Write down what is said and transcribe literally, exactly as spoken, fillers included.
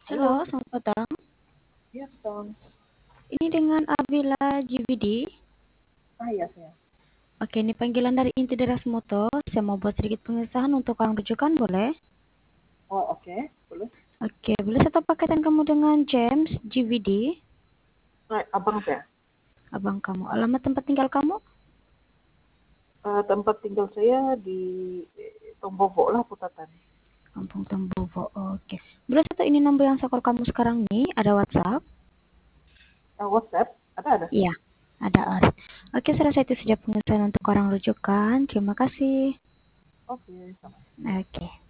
Halo, Halo, selamat petang. iya Tom. Ini dengan Abila G V D. Ah iya saya. Oke, ini panggilan dari Inti Deras Motor. Saya mau buat sedikit pengesahan untuk orang rujukan, boleh? Oh oke, boleh. Oke, boleh satu paketan kamu dengan James G V D, Nah, abang saya. abang kamu. Alamat tempat tinggal kamu? Eh, tempat tinggal saya di eh, Tombovo lah Putatan. Kampung Tembovo. Oke. Boleh satu ini nomor yang saya call kamu sekarang nih. Ada WhatsApp? Eh, WhatsApp ada ada. Iya, ada. Ada. Oke, saya rasa itu saja pengesahan untuk orang rujukan. Terima kasih. Oke, sama. Oke.